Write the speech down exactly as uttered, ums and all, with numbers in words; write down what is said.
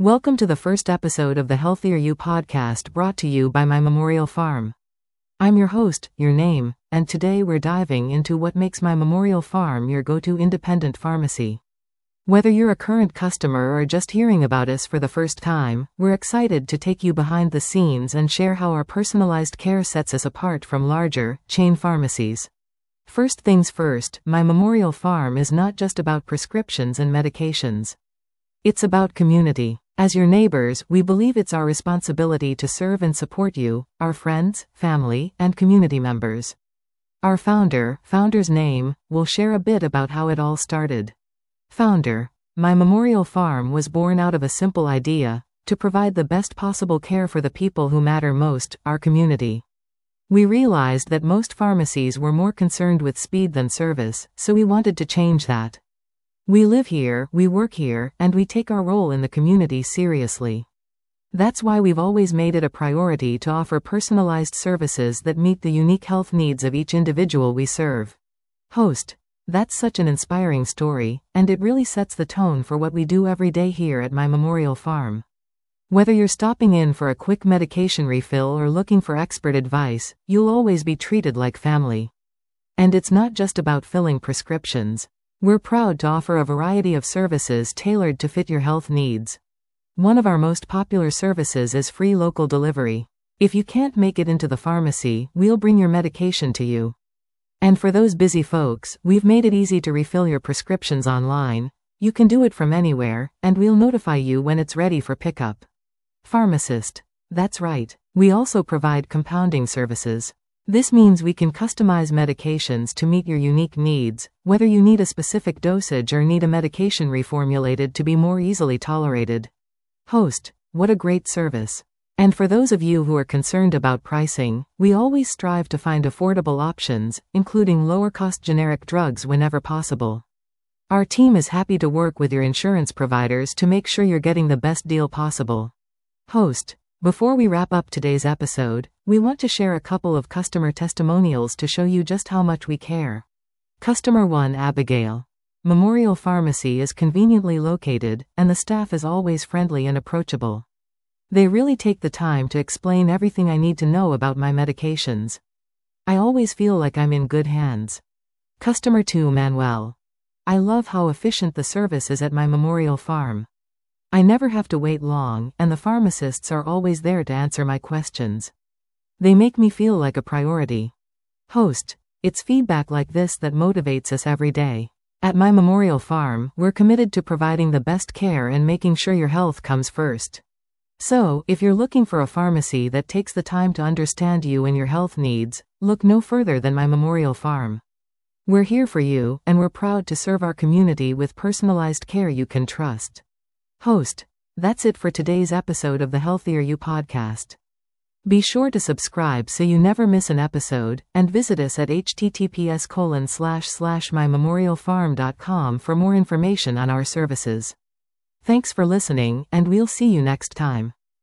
Welcome to the first episode of the Healthier You podcast, brought to you by My Memorial Farm. I'm your host, Your Name, and today we're diving into what makes My Memorial Farm your go-to independent pharmacy. Whether you're a current customer or just hearing about us for the first time, we're excited to take you behind the scenes and share how our personalized care sets us apart from larger, chain pharmacies. First things first, My Memorial Farm is not just about prescriptions and medications. It's about community. As your neighbors, we believe it's our responsibility to serve and support you, our friends, family, and community members. Our founder, founder's name, will share a bit about how it all started. Founder. My Memorial Farm was born out of a simple idea: to provide the best possible care for the people who matter most, our community. We realized that most pharmacies were more concerned with speed than service, so we wanted to change that. We live here, we work here, and we take our role in the community seriously. That's why we've always made it a priority to offer personalized services that meet the unique health needs of each individual we serve. Host. That's such an inspiring story, and it really sets the tone for what we do every day here at My Memorial Farm. Whether you're stopping in for a quick medication refill or looking for expert advice, you'll always be treated like family. And it's not just about filling prescriptions. We're proud to offer a variety of services tailored to fit your health needs. One of our most popular services is free local delivery. If you can't make it into the pharmacy, we'll bring your medication to you. And for those busy folks, we've made it easy to refill your prescriptions online. You can do it from anywhere, and we'll notify you when it's ready for pickup. Pharmacist. That's right. We also provide compounding services. This means we can customize medications to meet your unique needs, whether you need a specific dosage or need a medication reformulated to be more easily tolerated. Host. What a great service. And for those of you who are concerned about pricing, we always strive to find affordable options, including lower-cost generic drugs whenever possible. Our team is happy to work with your insurance providers to make sure you're getting the best deal possible. Host. Before we wrap up today's episode, we want to share a couple of customer testimonials to show you just how much we care. Customer one. Abigail. Memorial Pharmacy is conveniently located, and the staff is always friendly and approachable. They really take the time to explain everything I need to know about my medications. I always feel like I'm in good hands. Customer two. Manuel. I love how efficient the service is at My Memorial Farm. I never have to wait long, and the pharmacists are always there to answer my questions. They make me feel like a priority. Host. It's feedback like this that motivates us every day. At My Memorial Farm, we're committed to providing the best care and making sure your health comes first. So, if you're looking for a pharmacy that takes the time to understand you and your health needs, look no further than My Memorial Farm. We're here for you, and we're proud to serve our community with personalized care you can trust. Host. That's it for today's episode of the Healthier You podcast. Be sure to subscribe so you never miss an episode, and visit us at h t t p s colon slash slash my memorial farm dot com for more information on our services. Thanks for listening, and we'll see you next time.